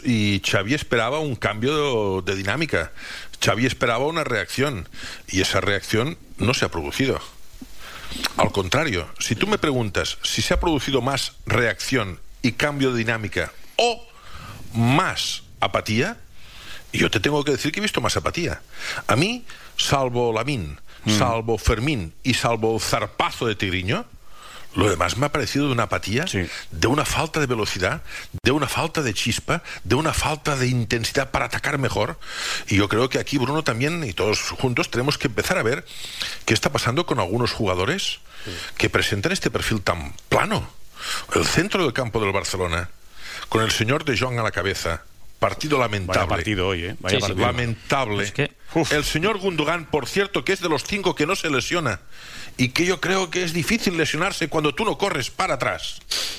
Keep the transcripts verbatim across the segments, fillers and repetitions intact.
Y Xavi esperaba un cambio de, de dinámica. Xavi esperaba una reacción. Y esa reacción no se ha producido. Al contrario, si tú me preguntas si se ha producido más reacción y cambio de dinámica o más apatía, yo te tengo que decir que he visto más apatía. A mí, salvo Lamine, mm. salvo Fermín y salvo el zarpazo de Tigriño, lo demás me ha parecido de una apatía, sí. de una falta de velocidad, de una falta de chispa, de una falta de intensidad para atacar mejor. Y yo creo que aquí Bruno también, y todos juntos, tenemos que empezar a ver qué está pasando con algunos jugadores sí. que presentan este perfil tan plano. El centro del campo del Barcelona, con el señor De Jong a la cabeza, partido lamentable. Vaya partido hoy, ¿eh? Vaya sí, partido. Lamentable. Es que, el señor Gundogan, por cierto, que es de los cinco que no se lesiona y que yo creo que es difícil lesionarse cuando tú no corres para atrás.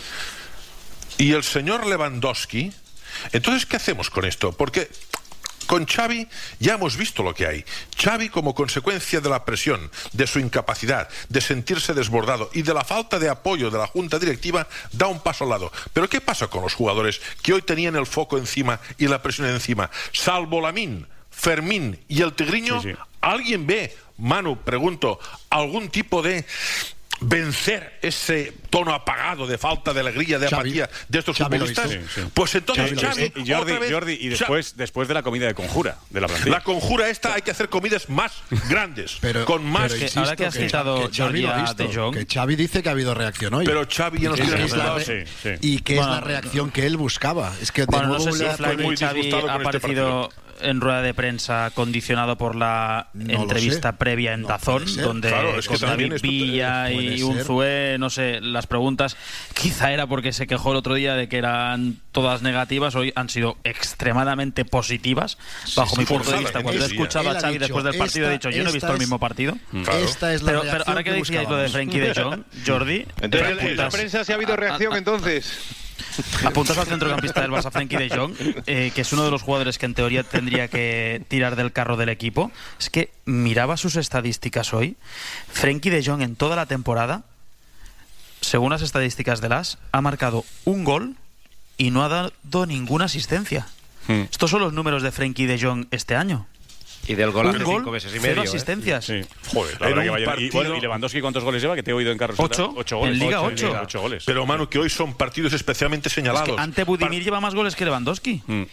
Y el señor Lewandowski. Entonces, ¿qué hacemos con esto? Porque con Xavi ya hemos visto lo que hay. Xavi, como consecuencia de la presión, de su incapacidad, de sentirse desbordado y de la falta de apoyo de la junta directiva, da un paso al lado. Pero ¿qué pasa con los jugadores que hoy tenían el foco encima y la presión encima? Salvo Lamine, Fermín y el Tigriño, sí, sí. ¿alguien ve, Manu, pregunto, algún tipo de vencer ese tono apagado de falta de alegría, de Xavi, apatía de estos Xavi futbolistas? Sí, sí. Pues entonces Xavi, y Jordi, vez, Jordi y después, después de la comida de conjura de la plantilla. La conjura esta hay que hacer comidas más grandes, pero, con más. Pero insisto, ahora que has citado que Xavi, lo visto, De Jong, que Xavi dice que ha habido reacción hoy. Pero Xavi ya nos tiene tiene la sí, sí. Y que bueno, es la reacción que él buscaba. Es que de bueno, nuevo no sé si Flavio muy Xavi ha aparecido en rueda de prensa condicionado por la no entrevista previa en no Dazón, donde claro, es que con David Villa y Unzué, no sé, las preguntas quizá era porque se quejó el otro día de que eran todas negativas, hoy han sido extremadamente positivas, bajo sí, mi sí, punto de vista. Cuando he escuchado a Xavi dicho, después del partido, esta, he dicho, yo no he visto es, el mismo partido. Claro. Esta es la pero, pero ahora que decíais lo de Frenkie de Jong, Jordi... Entonces, en la prensa sí ha habido reacción, a, a, entonces... Apuntas al centrocampista del Barça, Frenkie de Jong, eh, que es uno de los jugadores que en teoría tendría que tirar del carro del equipo. Es que miraba sus estadísticas hoy. Frenkie de Jong en toda la temporada, según las estadísticas de las, ha marcado un gol y no ha dado ninguna asistencia. Hmm. Estos son los números de Frenkie de Jong este año. Y del gol hace gol, cinco meses y cero medio. asistencias. ¿eh? Sí. Joder, la verdad que vaya. Y, bueno, ¿y Lewandowski cuántos goles lleva? Que te he oído en Carlos. Ocho. Ocho goles. En Liga ocho. ocho. ocho goles. Pero, Manu, que hoy son partidos especialmente señalados. Es que Ante Budimir Par lleva más goles que Lewandowski. Mm.